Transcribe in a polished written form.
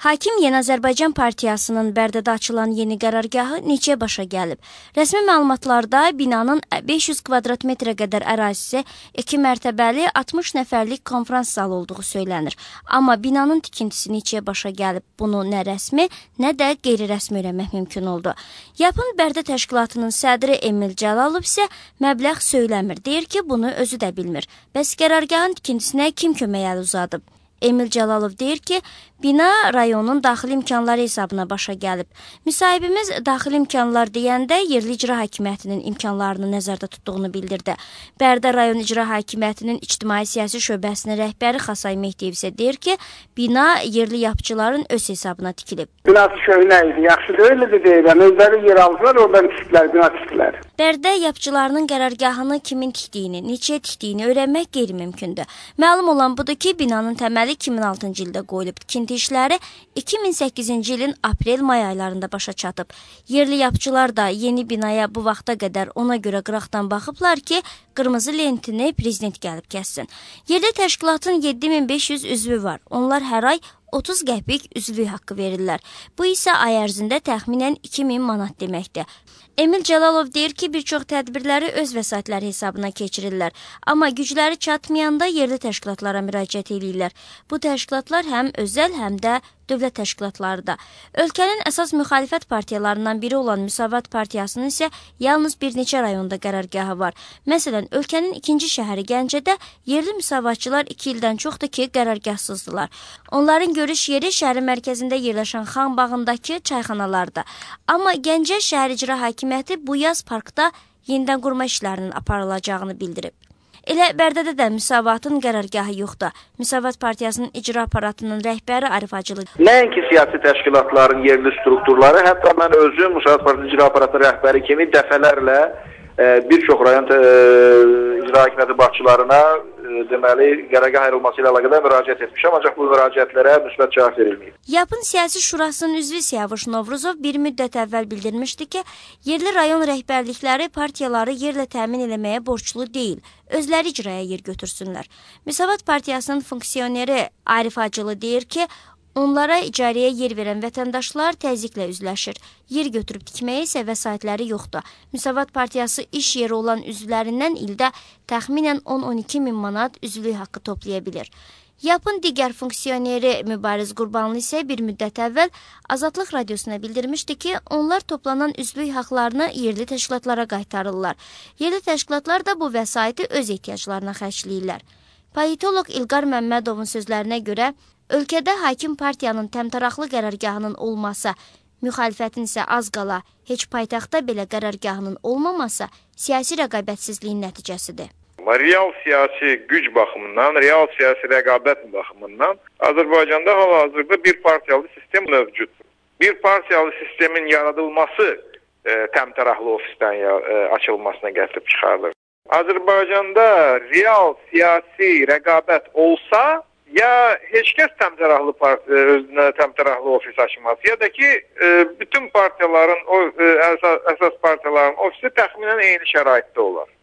Hakim Yeni Azərbaycan Partiyasının Bərdədə açılan yeni qərargahı neçə başa gəlib? Rəsmi məlumatlarda binanın 500 kvadrat metrə qədər ərazisi 2 mərtəbəli 60 nəfərlik konferans zalı olduğu söylənir. Amma binanın tikintisi neçə başa gəlib? Bunu nə rəsmi, nə də qeyri-rəsmi öyrənmək mümkün oldu. Yapın Bərdə təşkilatının sədri Emil Cəlalov isə məbləğ söyləmir. Deyir ki, bunu özü də bilmir. Bəs qərargahın tikintisinə kim kömək əli uzadıb? Emil Cəlalov deyir ki, bina rayonun daxili imkanları hesabına başa gəlib. Müsahibimiz daxili imkanlar deyəndə yerli icra hakimiyyətinin imkanlarını nəzərdə tutduğunu bildirdi. Bərdə rayon icra hakimiyyətinin ictimai-siyasi şöbəsinin rəhbəri Xasay Mehdiyev isə deyir ki, bina yerli yapıcıların öz hesabına tikilib. Binası köhnə idi, yaxşı deyil idi deyiləm. Özləri yer aldılar, oradan tikdilər, bina tikdilər. Bərdə yapıcılarının qərargahını kimin tikdiyini, neçə tikdiyini öyrənmək qeyri-mümkündür. Məlum olan budur ki, binanın təməli 2006-cı ildə qoyulub. Tikinti işləri 2008-ci ilin aprel-may aylarında başa çatıb. Yerli yapıcılar da yeni binaya bu vaxta qədər ona görə qıraqdan baxıblar ki, qırmızı lentini prezident gəlib kəssin. Yerli təşkilatın 7500 üzvü var. Onlar hər ay 30 qəpik üzvlük haqqı verirlər. Bu isə ay ərzində təxminən 2000 manat deməkdir. Emil Cəlalov deyir ki, bir çox tədbirləri öz vəsaitləri hesabına keçirirlər. Amma gücləri çatmayanda yerli təşkilatlara müraciət edirlər. Bu təşkilatlar həm özəl, həm də dövlət təşkilatlarıdır. Ölkənin əsas müxalifət partiyalarından biri olan Müsavat Partiyasının isə yalnız bir neçə rayonda qərargahı var. Məsələn, ölkənin ikinci şəhəri Gəncədə yerli müsavatçılar 2 ildən çoxdur ki, qərargahsızdılar. Onların görüş yeri şəhərin mərkəzində yerləşən Xan bağındakı çayxanalardır. Amma Gəncə şəhər icra hakimiyyəti bu yaz parkda yenidən qurma işlərinin aparılacağını bildirib. Elə Bərdədə də Müsavatın qərargahı yoxdur. Müsavat Partiyasının icra aparatının rəhbəri Arif Hacılı. Nəinki siyasi təşkilatların yerli strukturları, hətta mən özüm Müsavat Partiyasının icra aparatı rəhbəri kimi dəfələrlə bir çox rayon icra hakimiyyəti başçılarına deməli, qərargah ayrılması ilə əlaqədar müraciət etmişəm, ancaq bu müraciətlərə müsbət cavab verilməyib. Yapın Siyasi Şurasının üzvü Siyavuş Novruzov bir müddət əvvəl bildirmişdi ki, yerli rayon rəhbərlikləri partiyaları yerlə təmin eləməyə borçlu deyil, özləri icraya yer götürsünlər. Müsavat Partiyasının funksioneri Arif Hacılı deyir ki, onlara icarəyə yer verən vətəndaşlar təzyiqlə üzləşir. Yer götürüb tikməyə isə vəsaitləri yoxdur. Müsavat Partiyası iş yeri olan üzvlərindən ildə təxminən 10-12 min manat üzvlük haqqı toplaya bilir. Yapın digər funksioneri Mübariz Qurbanlı isə bir müddət əvvəl Azadlıq Radiosuna bildirmişdi ki, onlar toplanan üzvlük haqlarını yerli təşkilatlara qaytarırlar. Yerli təşkilatlar da bu vəsaiti öz ehtiyaclarına xərcləyirlər. Politolog İlqar Məmmədovun sözlərinə görə, ölkədə hakim partiyanın təmtəraqlı qərargahının olması, müxalifətin isə az qala heç paytaxtda belə qərargahının olmaması siyasi rəqabətsizliyin nəticəsidir. Real siyasi güc baxımından, real siyasi rəqabət baxımından Azərbaycanda hal-hazırda bir partiyalı sistem mövcuddur. Bir partiyalı sistemin yaradılması təmtəraqlı ofisdən açılmasına gətirib çıxarılır. Azərbaycanda real siyasi rəqabət olsa, ya heç kəs özünə təmtəraqlı ofis açmaz, ya da ki, bütün partiyaların, əsas partiyaların ofisi təxminən eyni şəraitdə olar.